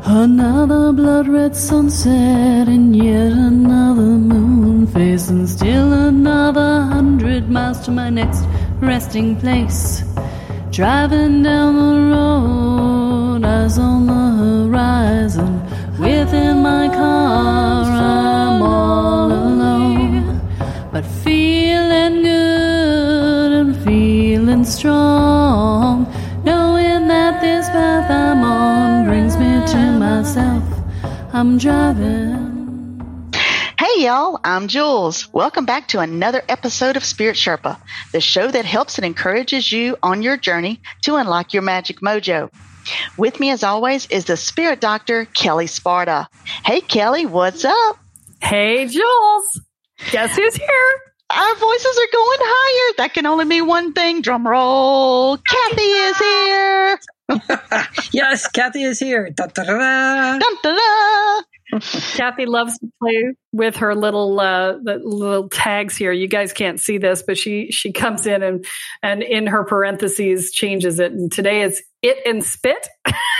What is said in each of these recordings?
Another blood-red sunset and yet another moon phase, and still another 100 miles to my next resting place. Driving down the road, eyes on the horizon. Within my car, I'm all alone, but feeling good and feeling strong, knowing that this path I'm on brings me to myself. I'm driving. Hey y'all, I'm Jules. Welcome back to another episode of Spirit Sherpa, the show that helps and encourages you on your journey to unlock your magic mojo. With me as always is the Spirit Doctor, Kelly Sparta. Hey Kelly, what's up? Hey Jules, guess who's here? Our voices are going higher. That can only mean one thing. Drum roll. Kathy is here. Yes, Kathy is here. Da-da-da-da. Dun-da-da. Kathy loves to play with her little tags here. You guys can't see this, but she comes in and in her parentheses changes it. And today is it and spit.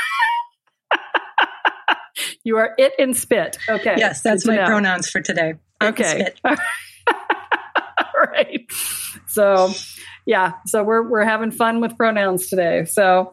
You are it and spit. Okay. Yes, that's my pronouns for today. Okay. Right. So, yeah. So we're having fun with pronouns today. So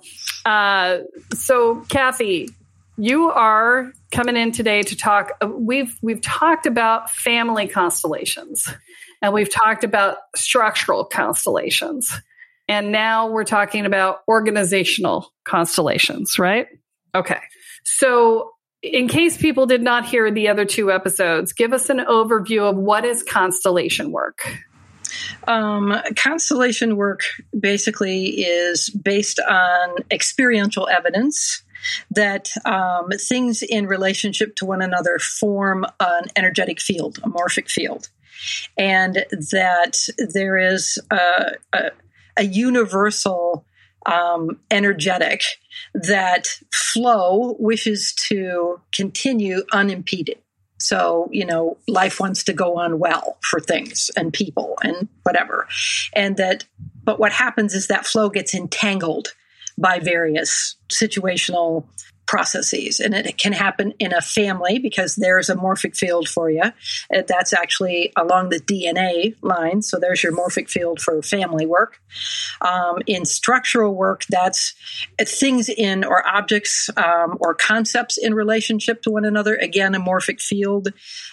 Kathy, you are coming in today to talk. We've talked about family constellations, and we've talked about structural constellations, and now we're talking about organizational constellations, right? Okay. So, in case people did not hear the other two episodes, give us an overview of what is constellation work. Constellation work basically is based on experiential evidence that things in relationship to one another form an energetic field, a morphic field, and that there is a universal energetic that flow wishes to continue unimpeded. So, life wants to go on well for things and people and whatever. But what happens is that flow gets entangled by various situational processes. And it can happen in a family because there's a morphic field for you. That's actually along the DNA line. So there's your morphic field for family work. In structural work, that's things in or objects or concepts in relationship to one another. Again, a morphic field.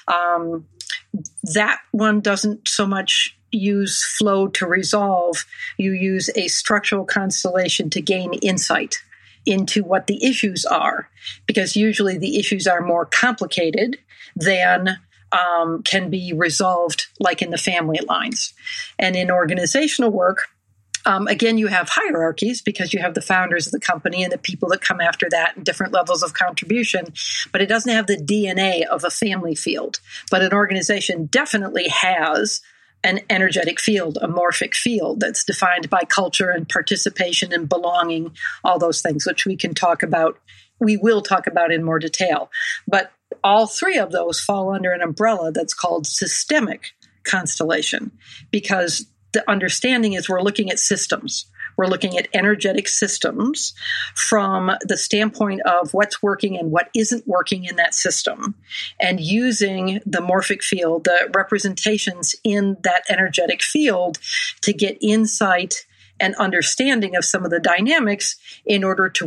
That one doesn't so much use flow to resolve. You use a structural constellation to gain insight into what the issues are, because usually the issues are more complicated than can be resolved like in the family lines. And in organizational work, again, you have hierarchies because you have the founders of the company and the people that come after that and different levels of contribution, but it doesn't have the DNA of a family field. But an organization definitely has an energetic field, a morphic field that's defined by culture and participation and belonging, all those things, which we will talk about in more detail. But all three of those fall under an umbrella that's called systemic constellation, because the understanding is we're looking at systems. We're looking at energetic systems from the standpoint of what's working and what isn't working in that system, and using the morphic field, the representations in that energetic field, to get insight and understanding of some of the dynamics in order to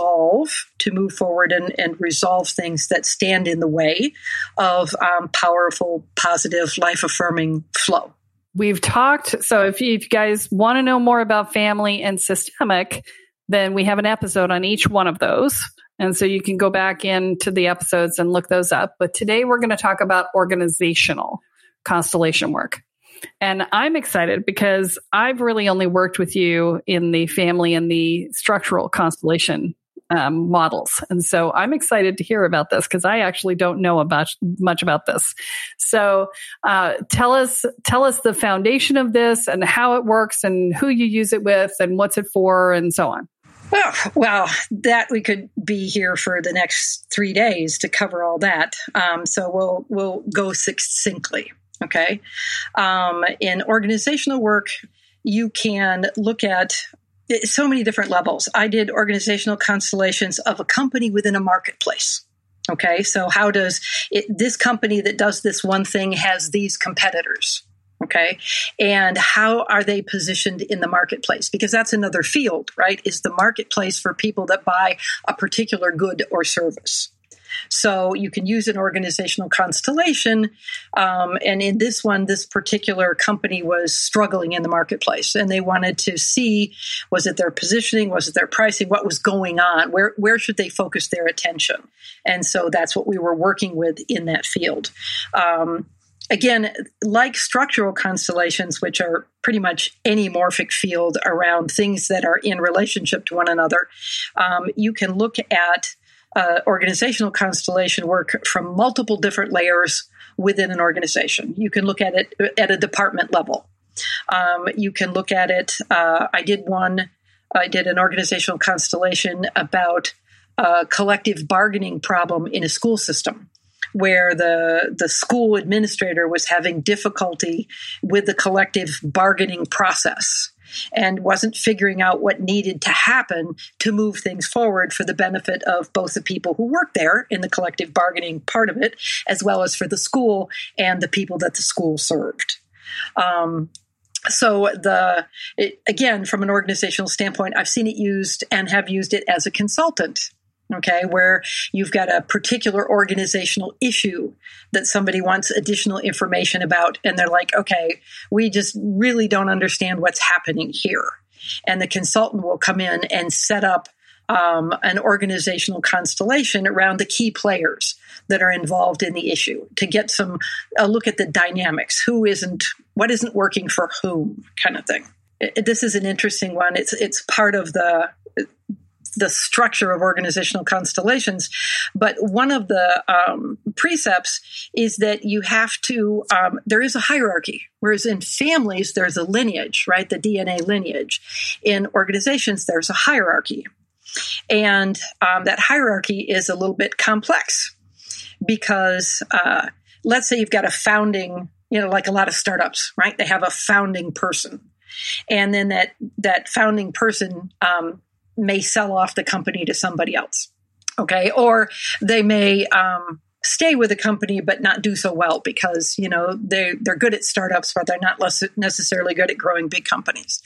move forward and resolve things that stand in the way of powerful, positive, life-affirming flow. We've talked, so if you guys want to know more about family and systemic, then we have an episode on each one of those. And so you can go back into the episodes and look those up. But today we're going to talk about organizational constellation work. And I'm excited because I've really only worked with you in the family and the structural constellation models. And so I'm excited to hear about this because I actually don't know much about this. So tell us the foundation of this and how it works and who you use it with and what's it for and so on. Well, that we could be here for the next 3 days to cover all that. So we'll go succinctly. Okay. In organizational work, you can look at So many different levels. I did organizational constellations of a company within a marketplace. Okay, so how does this company that does this one thing has these competitors? Okay, and how are they positioned in the marketplace? Because that's another field, right? Is the marketplace for people that buy a particular good or service. So you can use an organizational constellation. And in this one, this particular company was struggling in the marketplace, and they wanted to see, was it their positioning? Was it their pricing? What was going on? Where should they focus their attention? And so that's what we were working with in that field. Again, like structural constellations, which are pretty much any morphic field around things that are in relationship to one another, you can look at organizational constellation work from multiple different layers within an organization. You can look at it at a department level. You can look at it. I did an organizational constellation about a collective bargaining problem in a school system, where the school administrator was having difficulty with the collective bargaining process and wasn't figuring out what needed to happen to move things forward for the benefit of both the people who work there in the collective bargaining part of it, as well as for the school and the people that the school served. So again, from an organizational standpoint, I've seen it used and have used it as a consultant. Okay, where you've got a particular organizational issue that somebody wants additional information about, and they're like, okay, we just really don't understand what's happening here. And the consultant will come in and set up an organizational constellation around the key players that are involved in the issue to get a look at the dynamics, what isn't working for whom, kind of thing. This is an interesting one. It's part of the structure of organizational constellations. But one of the precepts is that you have to, there is a hierarchy, whereas in families, there's a lineage, right? The DNA lineage. In organizations, there's a hierarchy. And that hierarchy is a little bit complex because let's say you've got a founding, like a lot of startups, right? They have a founding person. And then that founding person may sell off the company to somebody else, okay? Or they may stay with the company but not do so well because, they're good at startups, but they're not necessarily good at growing big companies.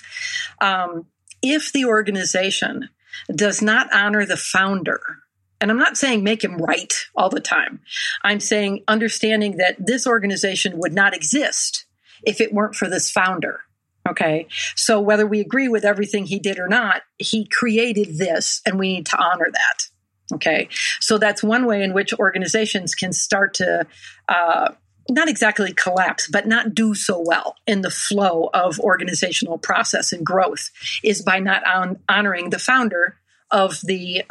If the organization does not honor the founder, and I'm not saying make him right all the time, I'm saying understanding that this organization would not exist if it weren't for this founder. Okay, so whether we agree with everything he did or not, he created this, and we need to honor that. Okay, so that's one way in which organizations can start to not exactly collapse, but not do so well in the flow of organizational process and growth, is by not honoring the founder of the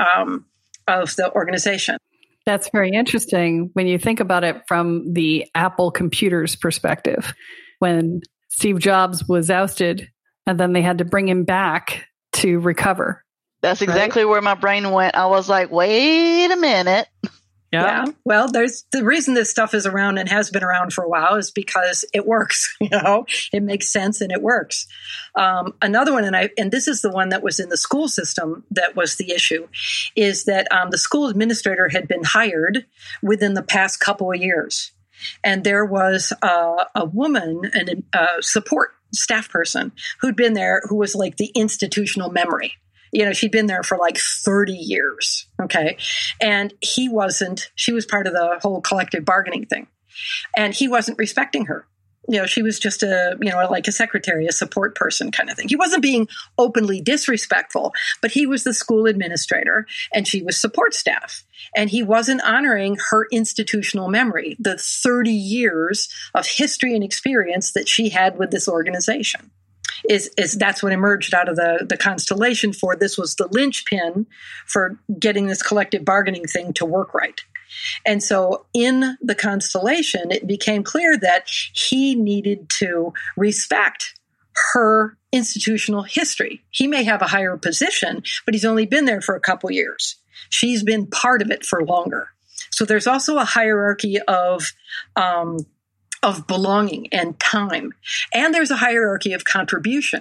organization. That's very interesting when you think about it from the Apple computer's perspective. When Steve Jobs was ousted, and then they had to bring him back to recover. That's exactly where my brain went. I was like, wait a minute. Yeah. Well, there's the reason this stuff is around and has been around for a while is because it works. It makes sense and it works. Another one, and this is the one that was in the school system that was the issue, is that the school administrator had been hired within the past couple of years. And there was a woman, a support staff person who'd been there, who was like the institutional memory. She'd been there for like 30 years. Okay. And she was part of the whole collective bargaining thing. And he wasn't respecting her. She was just like a secretary, a support person kind of thing. He wasn't being openly disrespectful, but he was the school administrator and she was support staff. And he wasn't honoring her institutional memory, the 30 years of history and experience that she had with this organization. That's what emerged out of the constellation for this was the linchpin for getting this collective bargaining thing to work right. And so in the constellation, it became clear that he needed to respect her institutional history. He may have a higher position, but he's only been there for a couple years. She's been part of it for longer. So there's also a hierarchy of belonging and time. And there's a hierarchy of contribution.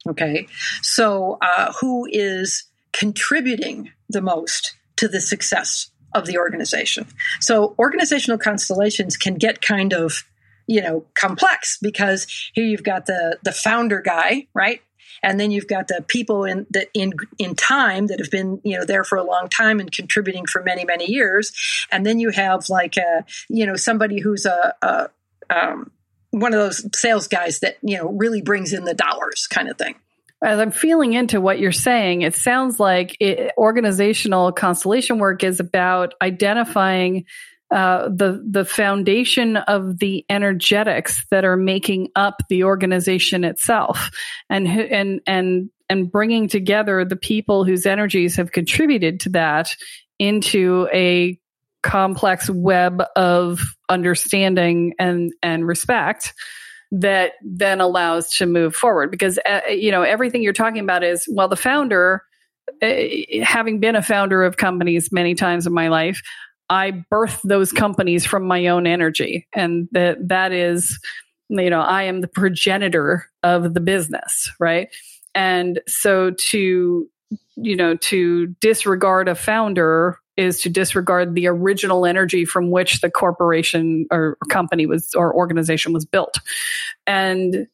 Okay. So who is contributing the most to the success of the organization? So organizational constellations can get kind of, complex, because here you've got the founder guy, right? And then you've got the people in time that have been, there for a long time and contributing for many, many years. And then you have like, somebody who's one of those sales guys that, really brings in the dollars kind of thing. As I'm feeling into what you're saying, it sounds like organizational constellation work is about identifying the foundation of the energetics that are making up the organization itself, and bringing together the people whose energies have contributed to that into a complex web of understanding and respect that then allows to move forward. Because everything you're talking about is, well, the founder, having been a founder of companies many times in my life, I birthed those companies from my own energy. And that is, I am the progenitor of the business, right? And so to disregard a founder is to disregard the original energy from which the corporation or company or organization was built. And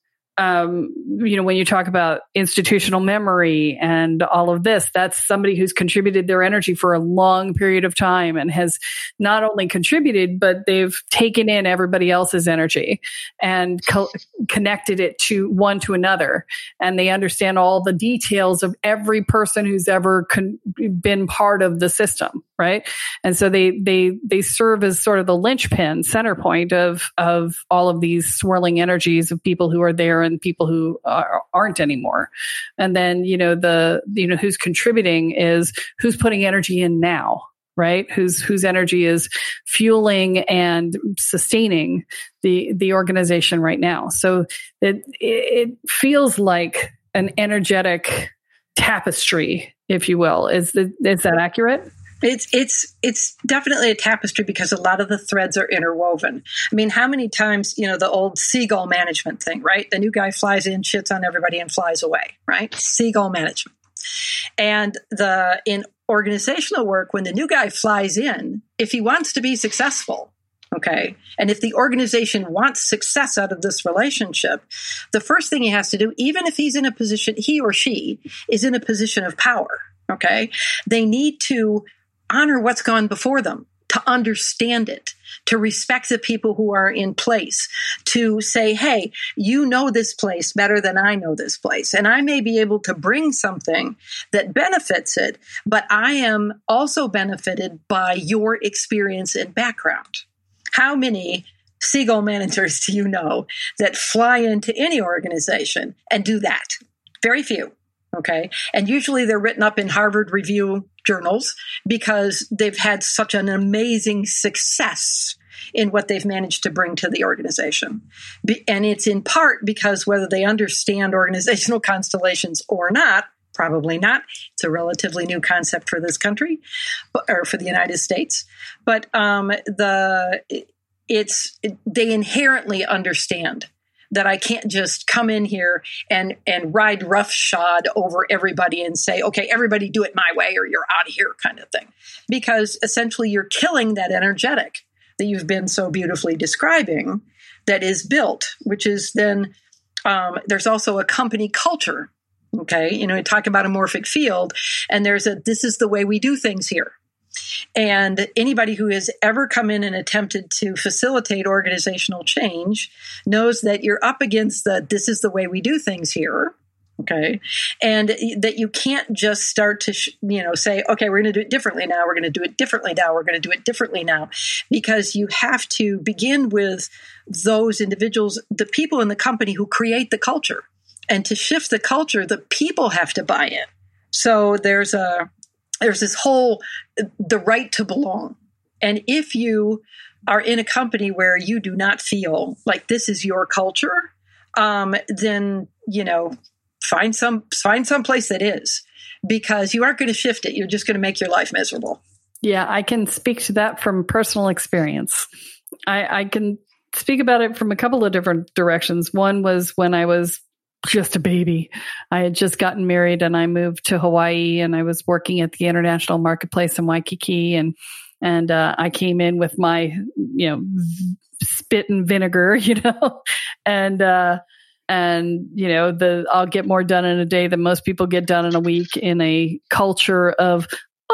when you talk about institutional memory and all of this, that's somebody who's contributed their energy for a long period of time and has not only contributed, but they've taken in everybody else's energy and connected it to another. And they understand all the details of every person who's ever been part of the system, right? And so they serve as sort of the linchpin, center point of all of these swirling energies of people who are there and people who aren't anymore. And then, who's contributing is who's putting energy in now, right? Whose energy is fueling and sustaining the organization right now. So it feels like an energetic tapestry, if you will. Is that accurate? It's definitely a tapestry, because a lot of the threads are interwoven. I mean, how many times, the old seagull management thing, right? The new guy flies in, shits on everybody, and flies away, right? Seagull management. And in organizational work, when the new guy flies in, if he wants to be successful, okay, and if the organization wants success out of this relationship, the first thing he has to do, even if he's in a position, he or she is in a position of power, okay, they need to honor what's gone before them, to understand it, to respect the people who are in place, to say, hey, you know this place better than I know this place. And I may be able to bring something that benefits it, but I am also benefited by your experience and background. How many seagull managers do you know that fly into any organization and do that? Very few. Okay. And usually they're written up in Harvard Review journals because they've had such an amazing success in what they've managed to bring to the organization. And it's in part because whether they understand organizational constellations or not, probably not. It's a relatively new concept for this country, or for the United States. But they inherently understand that I can't just come in here and ride roughshod over everybody and say, okay, everybody do it my way or you're out of here kind of thing. Because essentially you're killing that energetic that you've been so beautifully describing that is built, which is then, there's also a company culture. Okay. You talk about a morphic field, and this is the way we do things here. And anybody who has ever come in and attempted to facilitate organizational change knows that you're up against this is the way we do things here. Okay. And that you can't just start to, say, okay, we're going to do it differently now. We're going to do it differently now. We're going to do it differently now. Because you have to begin with those individuals, the people in the company who create the culture. And to shift the culture, the people have to buy in. So there's this whole, the right to belong. And if you are in a company where you do not feel like this is your culture, then, find some place that is, because you aren't going to shift it. You're just going to make your life miserable. Yeah, I can speak to that from personal experience. I can speak about it from a couple of different directions. One was when I was just a baby. I had just gotten married and I moved to Hawaii, and I was working at the International Marketplace in Waikiki, and I came in with my, spit and vinegar, and I'll get more done in a day than most people get done in a week, in a culture of,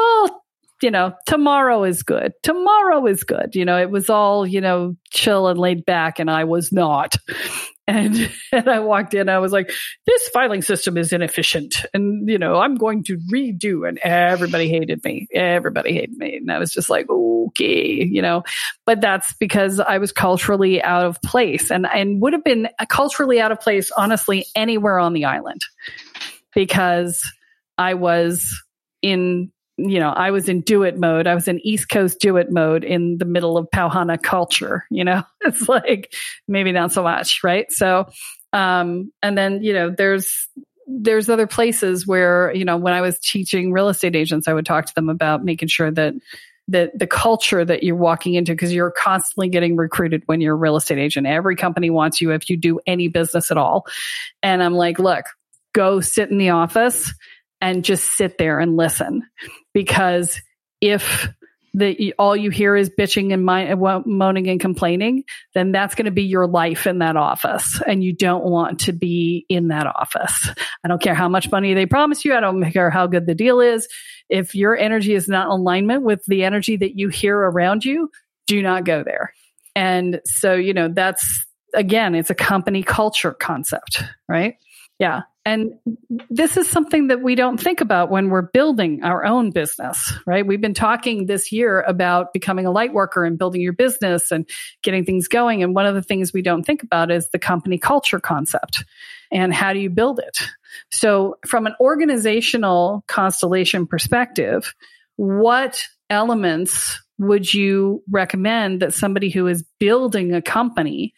tomorrow is good. Tomorrow is good. It was all, chill and laid back, and I was not. And I walked in, I was like, this filing system is inefficient, and, I'm going to redo, and everybody hated me. Everybody hated me. And I was just like, okay, but that's because I was culturally out of place, and would have been culturally out of place, honestly, anywhere on the island, because I was in do it mode. I was in East Coast do it mode in the middle of Pauhana culture. It's like, maybe not so much. Right. So, and then, there's other places where, when I was teaching real estate agents, I would talk to them about making sure that the culture that you're walking into, because you're constantly getting recruited when you're a real estate agent. Every company wants you if you do any business at all. And I'm like, look, go sit in the office and just sit there and listen, because if all you hear is bitching and moaning and complaining, then that's going to be your life in that office, and you don't want to be in that office. I don't care how much money they promise you. I don't care how good the deal is. If your energy is not in alignment with the energy that you hear around you, do not go there. And so, that's, again, it's a company culture concept, right? Yeah. And this is something that we don't think about when we're building our own business, right? We've been talking this year about becoming a light worker and building your business and getting things going. And one of the things we don't think about is the company culture concept and how do you build it? So from an organizational constellation perspective, what elements would you recommend that somebody who is building a company,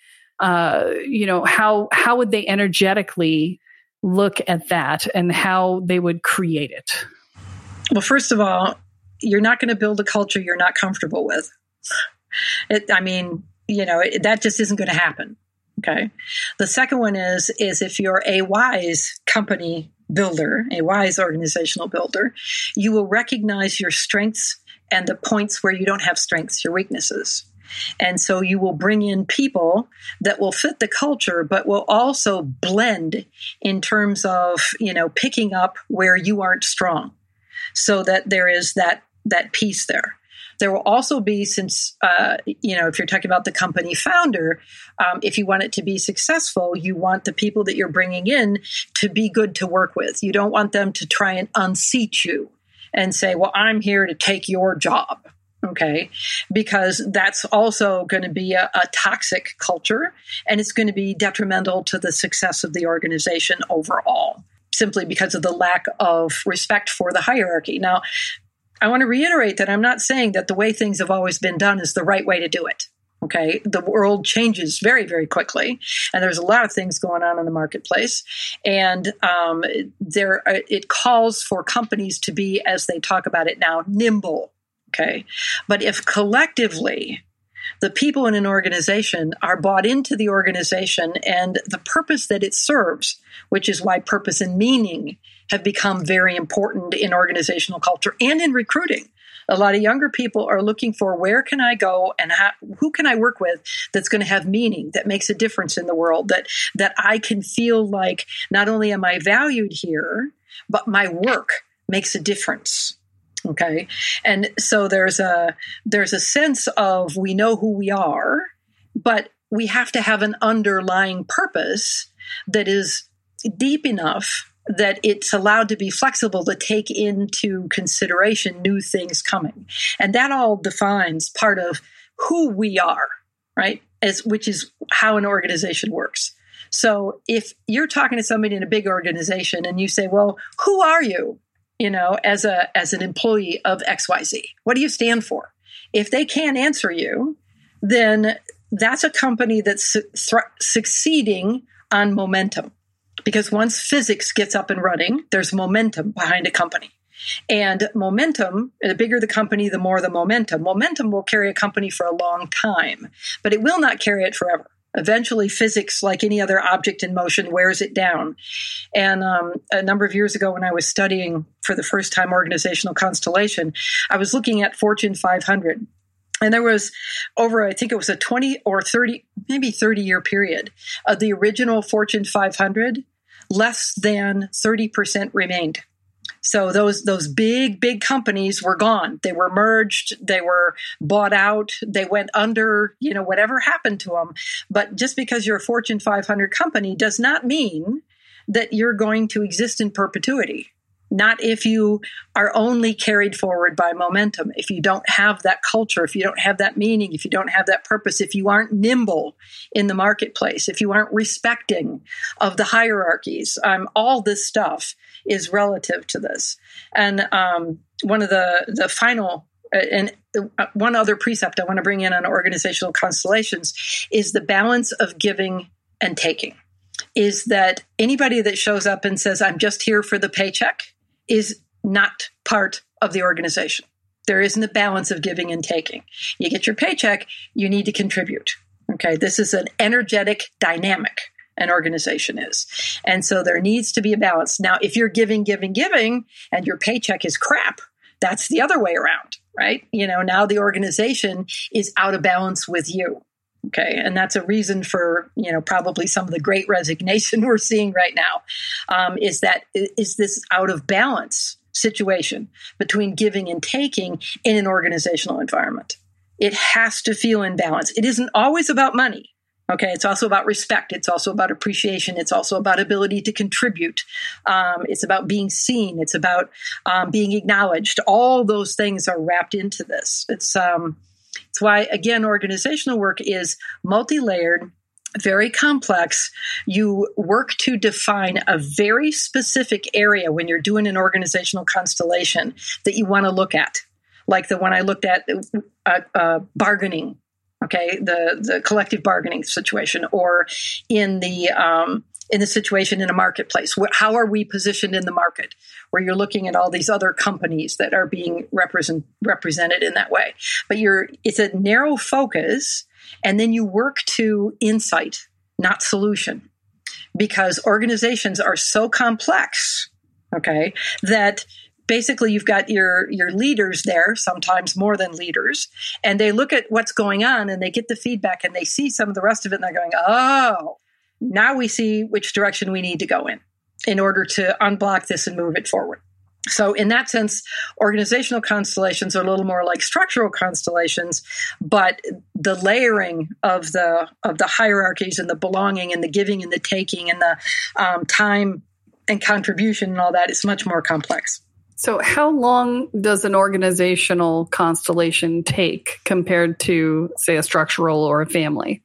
how would they energetically look at that and how they would create it? Well, first of all, you're not going to build a culture you're not comfortable with. That just isn't going to happen. Okay. The second one is if you're a wise company builder, a wise organizational builder, you will recognize your strengths and the points where you don't have strengths, your weaknesses. And so you will bring in people that will fit the culture, but will also blend in terms of, picking up where you aren't strong, so that there is that piece there. There will also be, since, if you're talking about the company founder, if you want it to be successful, you want the people that you're bringing in to be good to work with. You don't want them to try and unseat you and say, well, I'm here to take your job. Okay, because that's also going to be a toxic culture, and it's going to be detrimental to the success of the organization overall, simply because of the lack of respect for the hierarchy. Now, I want to reiterate that I'm not saying that the way things have always been done is the right way to do it. Okay, the world changes very, very quickly, and there's a lot of things going on in the marketplace, and it calls for companies to be, as they talk about it now, nimble. Okay. But if collectively the people in an organization are bought into the organization and the purpose that it serves, which is why purpose and meaning have become very important in organizational culture and in recruiting. A lot of younger people are looking for, where can I go and who can I work with that's going to have meaning, that makes a difference in the world, that I can feel like not only am I valued here, but my work makes a difference. Okay. And so there's a sense of, we know who we are, but we have to have an underlying purpose that is deep enough that it's allowed to be flexible to take into consideration new things coming. And that all defines part of who we are, right? Which is how an organization works. So if you're talking to somebody in a big organization and you say, well, who are you? As an employee of XYZ, what do you stand for? If they can't answer you, then that's a company that's succeeding on momentum. Because once physics gets up and running, there's momentum behind a company. And momentum, the bigger the company, the more the momentum. Momentum will carry a company for a long time, but it will not carry it forever. Eventually, physics, like any other object in motion, wears it down. And a number of years ago, when I was studying for the first time organizational constellation, I was looking at Fortune 500. And there was over, I think it was a 20 or 30, maybe 30-year period of the original Fortune 500, less than 30% remained. So those big companies were gone. They were merged. They were bought out. They went under, whatever happened to them. But just because you're a Fortune 500 company does not mean that you're going to exist in perpetuity. Not if you are only carried forward by momentum, if you don't have that culture, if you don't have that meaning, if you don't have that purpose, if you aren't nimble in the marketplace, if you aren't respecting of the hierarchies. All this stuff is relative to this. And one of the final and one other precept I want to bring in on organizational constellations is the balance of giving and taking. Is that anybody that shows up and says, I'm just here for the paycheck, is not part of the organization. There isn't a balance of giving and taking. You get your paycheck, you need to contribute. Okay, this is an energetic dynamic, an organization is. And so there needs to be a balance. Now, if you're giving, and your paycheck is crap, that's the other way around, right? Now the organization is out of balance with you. Okay, and that's a reason for, probably some of the great resignation we're seeing right now, is this out of balance situation between giving and taking in an organizational environment. It has to feel in balance. It isn't always about money. Okay, it's also about respect. It's also about appreciation. It's also about ability to contribute. It's about being seen. It's about being acknowledged. All those things are wrapped into this. It's why, again, organizational work is multi-layered, very complex. You work to define a very specific area when you're doing an organizational constellation that you want to look at, like the one I looked at, bargaining, okay, the collective bargaining situation, or in the situation in a marketplace. How are we positioned in the market, where you're looking at all these other companies that are being represented in that way? But it's a narrow focus, and then you work to insight, not solution, because organizations are so complex, okay, that basically you've got your leaders there, sometimes more than leaders, and they look at what's going on and they get the feedback and they see some of the rest of it and they're going, oh, now we see which direction we need to go in order to unblock this and move it forward. So in that sense, organizational constellations are a little more like structural constellations, but the layering of the hierarchies and the belonging and the giving and the taking and the time and contribution and all that is much more complex. So how long does an organizational constellation take compared to, say, a structural or a family?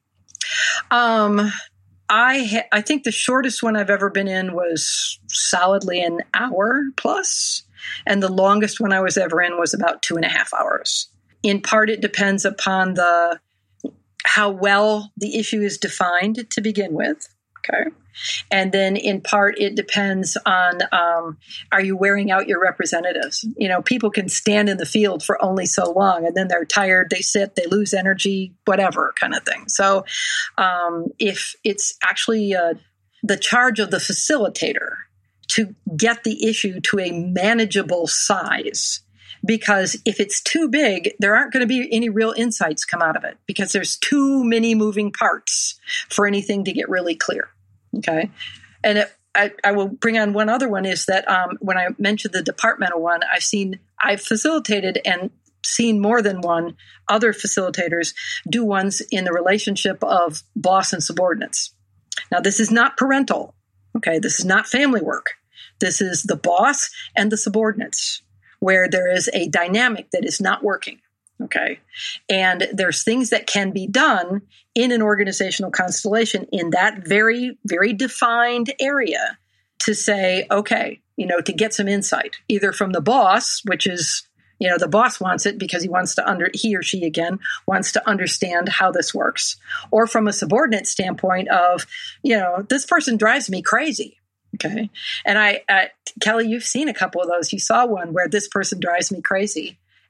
I think the shortest one I've ever been in was solidly an hour plus, and the longest one I was ever in was about 2.5 hours. In part, it depends upon how well the issue is defined to begin with. Okay. And then in part, it depends on, are you wearing out your representatives? People can stand in the field for only so long, and then they're tired, they sit, they lose energy, whatever kind of thing. So if it's actually the charge of the facilitator to get the issue to a manageable size, because if it's too big, there aren't going to be any real insights come out of it, because there's too many moving parts for anything to get really clear. Okay. And I will bring on one other one, is that when I mentioned the departmental one, I've facilitated and seen more than one other facilitators do ones in the relationship of boss and subordinates. Now, this is not parental. Okay. This is not family work. This is the boss and the subordinates, where there is a dynamic that is not working. Okay. And there's things that can be done in an organizational constellation in that very, very defined area to say, okay, to get some insight, either from the boss, which is, the boss wants it because he or she wants to understand how this works, or from a subordinate standpoint of, this person drives me crazy. Okay. And Kelly, you've seen a couple of those. You saw one where this person drives me crazy.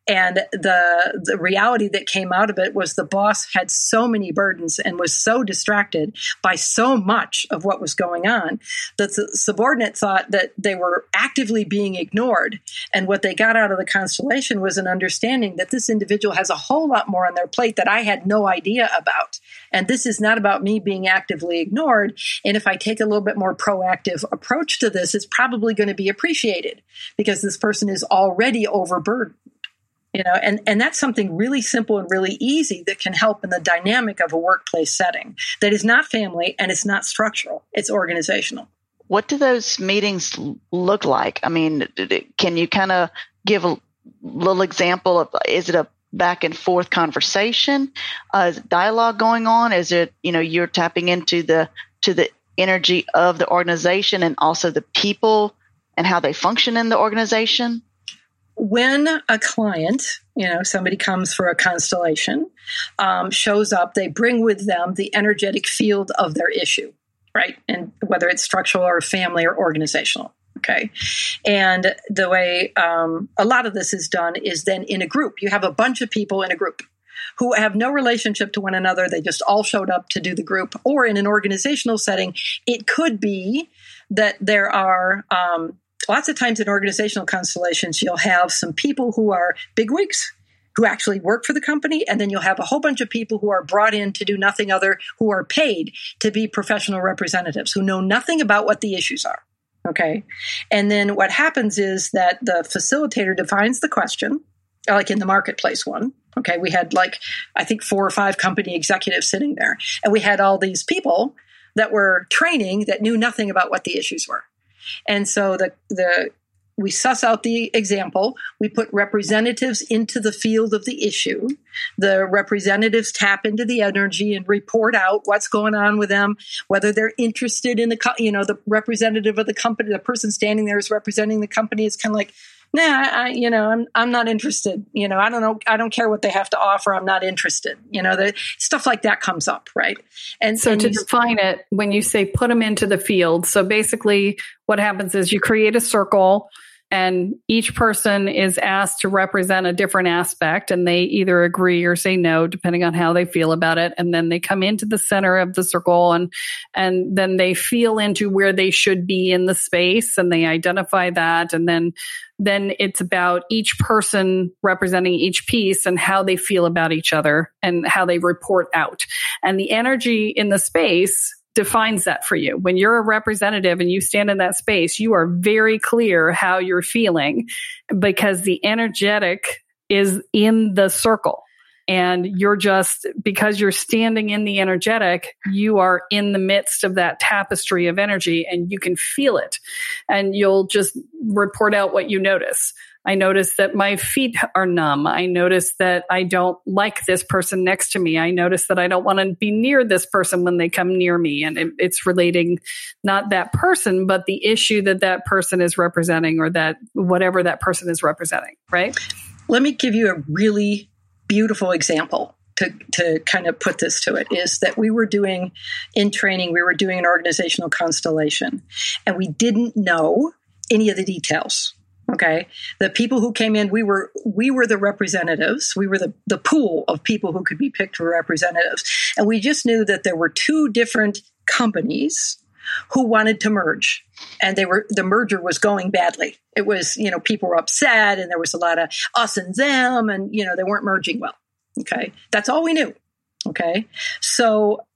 And the reality that came out of it was the boss had so many burdens and was so distracted by so much of what was going on that the subordinate thought that they were actively being ignored. And what they got out of the constellation was an understanding that this individual has a whole lot more on their plate that I had no idea about. And this is not about me being actively ignored. And if I take a little bit more proactive approach to this, it's probably going to be appreciated because this person is already overburdened. And that's something really simple and really easy that can help in the dynamic of a workplace setting that is not family and it's not structural, it's organizational. What do those meetings look like? I mean, can you kind of give a little example of, is it a back and forth conversation? Is dialogue going on? Is it, you're tapping into the energy of the organization and also the people and how they function in the organization? When a client, somebody comes for a constellation, shows up, they bring with them the energetic field of their issue, right? And whether it's structural or family or organizational, okay? And the way a lot of this is done is then in a group. You have a bunch of people in a group who have no relationship to one another. They just all showed up to do the group. Or in an organizational setting, it could be that there are lots of times in organizational constellations, you'll have some people who are bigwigs who actually work for the company, and then you'll have a whole bunch of people who are brought in to do nothing other, who are paid to be professional representatives, who know nothing about what the issues are, okay? And then what happens is that the facilitator defines the question, like in the marketplace one, okay? We had I think 4 or 5 company executives sitting there, and we had all these people that were training that knew nothing about what the issues were. And so we suss out the example. We put representatives into the field of the issue. The representatives tap into the energy and report out what's going on with them, whether they're interested in the representative of the company, the person standing there is representing the company. It's kind of like, nah, I'm not interested. I don't know. I don't care what they have to offer. I'm not interested. The stuff like that comes up, right? And so to define it, when you say put them into the field, so basically what happens is you create a circle and each person is asked to represent a different aspect, and they either agree or say no, depending on how they feel about it. And then they come into the center of the circle and then they feel into where they should be in the space and they identify that. And then it's about each person representing each piece and how they feel about each other and how they report out. And the energy in the space defines that for you. When you're a representative and you stand in that space, you are very clear how you're feeling because the energetic is in the circle. And you're just, because you're standing in the energetic, you are in the midst of that tapestry of energy and you can feel it. And you'll just report out what you notice. I notice that my feet are numb. I notice that I don't like this person next to me. I notice that I don't want to be near this person when they come near me. And it's relating not that person, but the issue that person is representing or that whatever that person is representing, right? Let me give you a really beautiful example to kind of put this to it is that we were doing in training, we were doing an organizational constellation and we didn't know any of the details. Okay. The people who came in, we were the representatives. We were the pool of people who could be picked for representatives. And we just knew that there were 2 different companies who wanted to merge. And the merger was going badly. It was, people were upset and there was a lot of us and them and, they weren't merging well. Okay. That's all we knew. Okay. So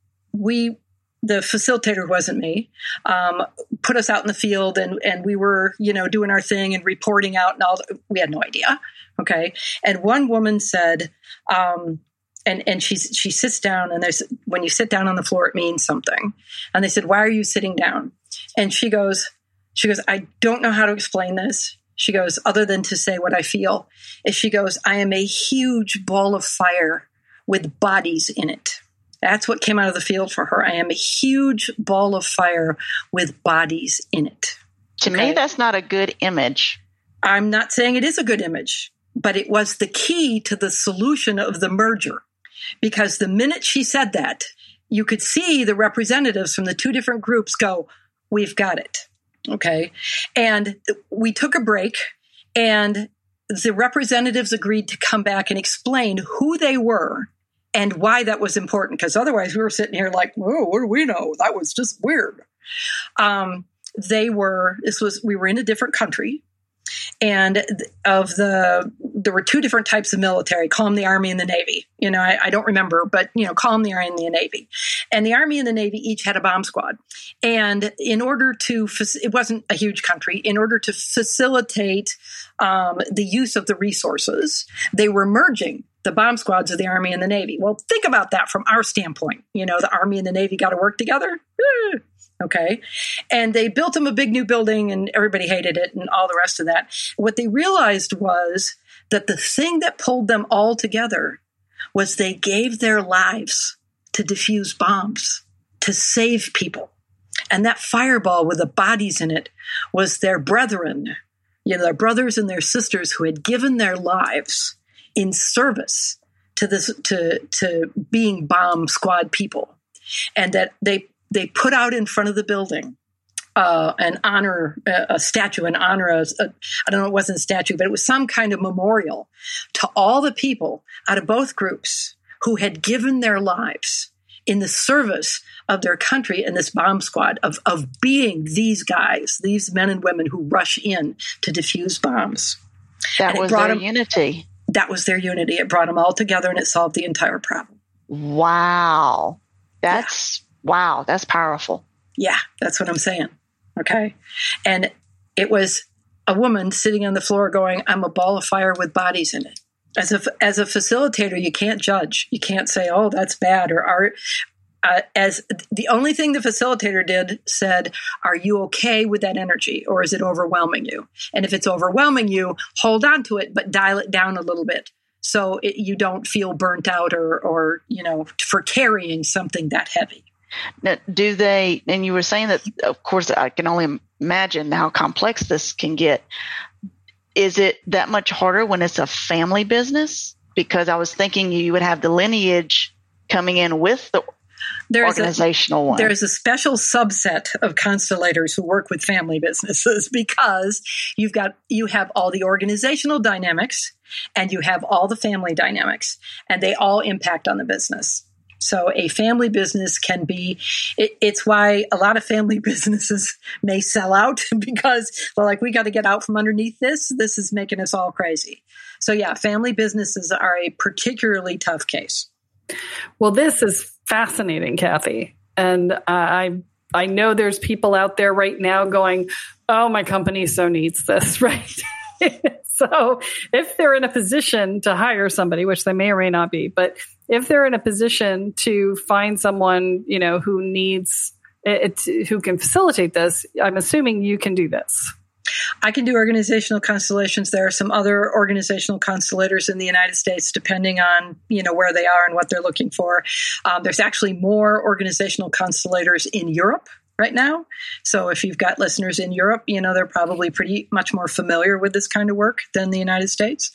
the facilitator wasn't me, put us out in the field and we were, doing our thing and reporting out and all. We had no idea. Okay. And one woman said, and she sits down and there's, when you sit down on the floor, it means something. And they said, why are you sitting down? And she goes, I don't know how to explain this. She goes, other than to say what I feel. And she goes, I am a huge ball of fire with bodies in it. That's what came out of the field for her. I am a huge ball of fire with bodies in it. To me, that's not a good image. I'm not saying it is a good image, but it was the key to the solution of the merger. Because the minute she said that, you could see the representatives from the 2 different groups go, we've got it. Okay. And we took a break and the representatives agreed to come back and explain who they were and why that was important, because otherwise we were sitting here like, whoa, what do we know? That was just weird. We were in a different country. And there were two different types of military, call them the Army and the Navy. I don't remember, but, call them the Army and the Navy. And the Army and the Navy each had a bomb squad. And in order to, it wasn't a huge country, in order to facilitate the use of the resources, they were merging the bomb squads of the Army and the Navy. Well, think about that from our standpoint. The Army and the Navy got to work together. Okay. And they built them a big new building and everybody hated it and all the rest of that. What they realized was that the thing that pulled them all together was they gave their lives to defuse bombs, to save people. And that fireball with the bodies in it was their brethren, their brothers and their sisters who had given their lives in service to this, to being bomb squad people. And that they put out in front of the building a statue, I don't know, it wasn't a statue, but it was some kind of memorial to all the people out of both groups who had given their lives in the service of their country in this bomb squad of being these guys, these men and women who rush in to defuse bombs. That was their unity. That was their unity. It brought them all together and it solved the entire problem. Wow. That's powerful. Yeah, that's what I'm saying. Okay. And it was a woman sitting on the floor going, I'm a ball of fire with bodies in it. As a facilitator, you can't judge. You can't say, oh, that's bad. Or as the only thing the facilitator said, are you okay with that energy or is it overwhelming you? And if it's overwhelming you, hold on to it, but dial it down a little bit. So you don't feel burnt out or for carrying something that heavy. Now, and you were saying that, of course, I can only imagine how complex this can get. Is it that much harder when it's a family business? Because I was thinking you would have the lineage coming in with the organizational one. There's a special subset of constellators who work with family businesses because you have all the organizational dynamics and you have all the family dynamics, and they all impact on the business. So a family business can be, it's why a lot of family businesses may sell out because they're like, we got to get out from underneath this. This is making us all crazy. So yeah, family businesses are a particularly tough case. Well, this is fascinating, Kathy. And I know there's people out there right now going, oh, my company so needs this, right? So if they're in a position to hire somebody, which they may or may not be, but if they're in a position to find someone, who needs it, who can facilitate this, I'm assuming you can do this. I can do organizational constellations. There are some other organizational constellators in the United States, depending on, where they are and what they're looking for. There's actually more organizational constellators in Europe right now. So if you've got listeners in Europe, they're probably pretty much more familiar with this kind of work than the United States.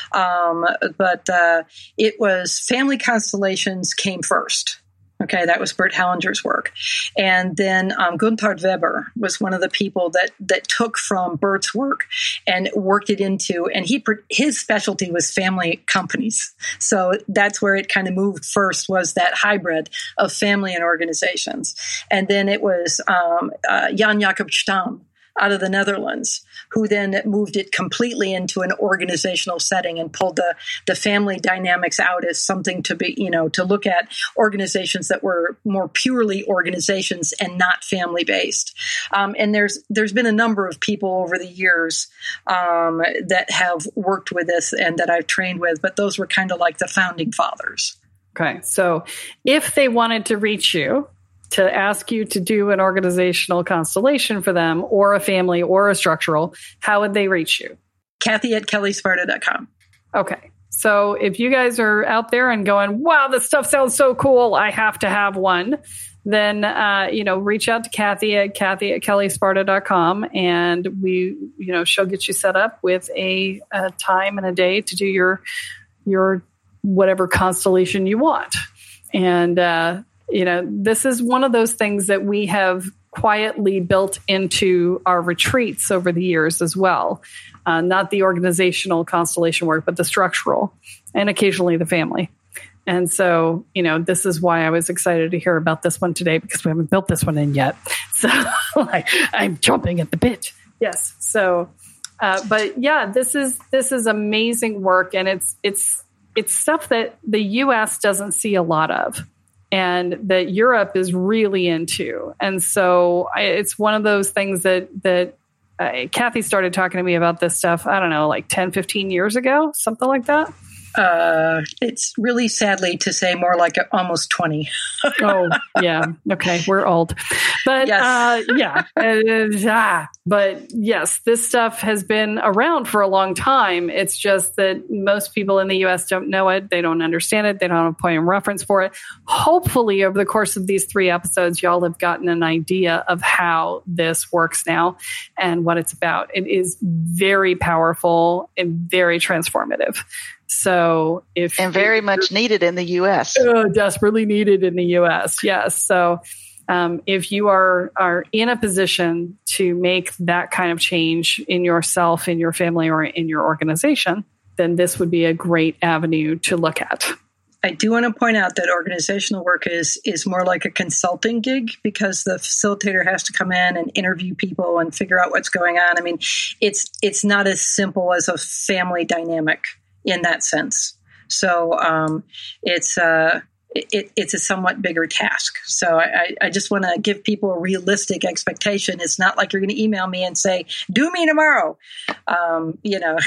But it was family constellations came first. Okay, that was Bert Hellinger's work. And then Gunther Weber was one of the people that took from Bert's work and worked it into, and his specialty was family companies. So that's where it kind of moved first, was that hybrid of family and organizations. And then it was Jan Jacob Stam out of the Netherlands, who then moved it completely into an organizational setting and pulled the family dynamics out as something to be, to look at organizations that were more purely organizations and not family based. And there's been a number of people over the years that have worked with this and that I've trained with, but those were kind of like the founding fathers. Okay. So if they wanted to reach you, to ask you to do an organizational constellation for them or a family or a structural, how would they reach you? Kathy@kellysparta.com. Okay. So if you guys are out there and going, wow, this stuff sounds so cool, I have to have one, then, reach out to Kathy at kellysparta.com and she'll get you set up with a time and a day to do your whatever constellation you want. And, this is one of those things that we have quietly built into our retreats over the years as well. Not the organizational constellation work, but the structural and occasionally the family. And so, this is why I was excited to hear about this one today, because we haven't built this one in yet. So I'm jumping at the bit. Yes. So, but yeah, this is amazing work. And it's stuff that the US doesn't see a lot of, and that Europe is really into. And so it's one of those things that Kathy started talking to me about this stuff, I don't know, like 10, 15 years ago, something like that. It's really, sadly to say, more like almost 20. Oh, yeah. Okay. We're old. But yes. But yes, this stuff has been around for a long time. It's just that most people in the U.S. don't know it. They don't understand it. They don't have a point of reference for it. Hopefully, over the course of these 3 episodes, y'all have gotten an idea of how this works now and what it's about. It is very powerful and very transformative. So very much needed in the U.S. Desperately needed in the U.S. Yes. So if you are in a position to make that kind of change in yourself, in your family, or in your organization, then this would be a great avenue to look at. I do want to point out that organizational work is more like a consulting gig, because the facilitator has to come in and interview people and figure out what's going on. I mean, it's not as simple as a family dynamic in that sense. So it's a somewhat bigger task. So I just want to give people a realistic expectation. It's not like you're going to email me and say, do me tomorrow. Do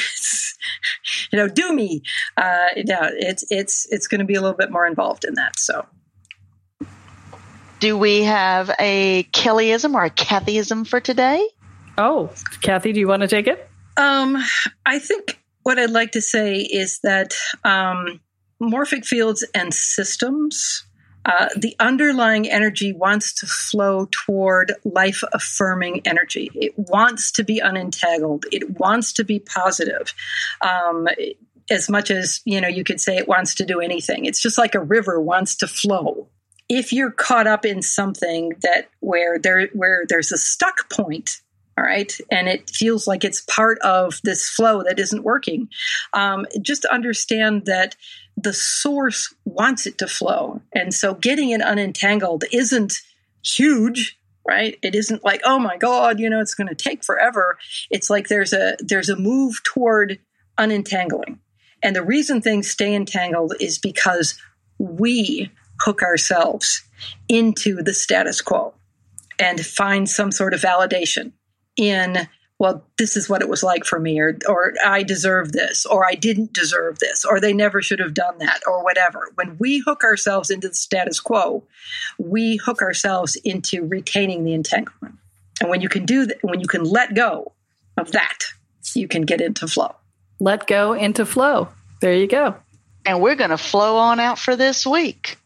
me. It's going to be a little bit more involved in that. So. Do we have a Kellyism or a Kathyism for today? Oh, Kathy, do you want to take it? I think what I'd like to say is that morphic fields and systems, the underlying energy wants to flow toward life-affirming energy. It wants to be unentangled. It wants to be positive. As much as, you could say it wants to do anything. It's just like a river wants to flow. If you're caught up in something where there's a stuck point, all right, and it feels like it's part of this flow that isn't working, just understand that the source wants it to flow. And so getting it unentangled isn't huge, right? It isn't like, oh my God, it's going to take forever. It's like there's a move toward unentangling. And the reason things stay entangled is because we hook ourselves into the status quo and find some sort of validation in, well, this is what it was like for me, or I deserve this, or I didn't deserve this, or they never should have done that, or whatever. When we hook ourselves into the status quo, we hook ourselves into retaining the entanglement. And when you can do that, when you can let go of that, you can get into flow. Let go into flow. There you go. And we're going to flow on out for this week.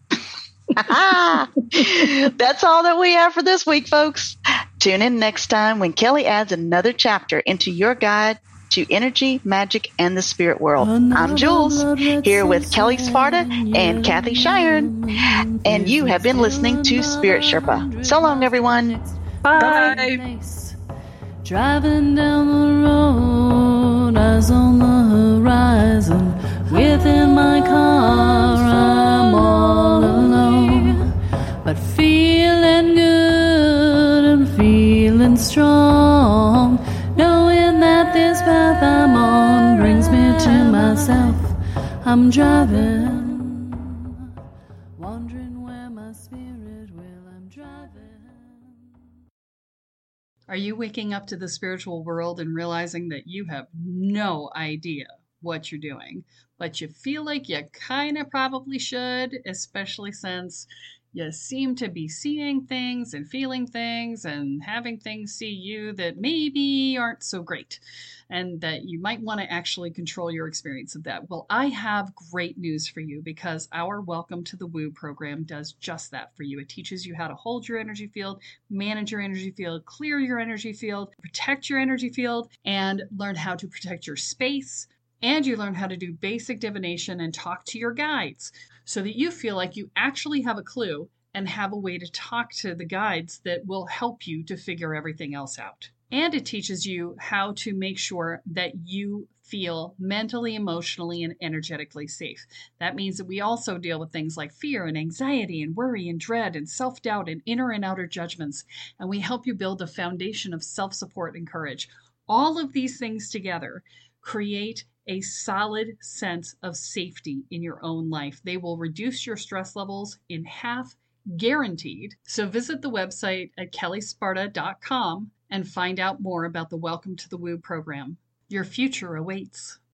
That's all that we have for this week, folks. Tune in next time when Kelly adds another chapter into your guide to energy, magic, and the spirit world. I'm Jules, here with Kelly Sparta and Kathy Shiren, and you have been listening to Spirit Sherpa. So long, everyone. Bye. Driving down the road, eyes on the horizon. Within my car, I'm all alone, but feeling good and feeling strong, knowing that this path I'm on brings me to myself. I'm driving, wondering where my spirit will. I'm driving. Are you waking up to the spiritual world and realizing that you have no idea what you're doing, but you feel like you kind of probably should, especially since you seem to be seeing things and feeling things and having things see you that maybe aren't so great, and that you might want to actually control your experience of that? Well, I have great news for you, because our Welcome to the Woo program does just that for you. It teaches you how to hold your energy field, manage your energy field, clear your energy field, protect your energy field, and learn how to protect your space. And you learn how to do basic divination and talk to your guides so that you feel like you actually have a clue, and and have a way to talk to the guides that will help you to figure everything else out. And it teaches you how to make sure that you feel mentally, emotionally, and energetically safe. That means that we also deal with things like fear and anxiety and worry and dread and self-doubt and inner and outer judgments. And we help you build a foundation of self-support and courage. All of these things together create a solid sense of safety in your own life. They will reduce your stress levels in half, guaranteed. So visit the website at kellysparta.com and find out more about the Welcome to the Woo program. Your future awaits.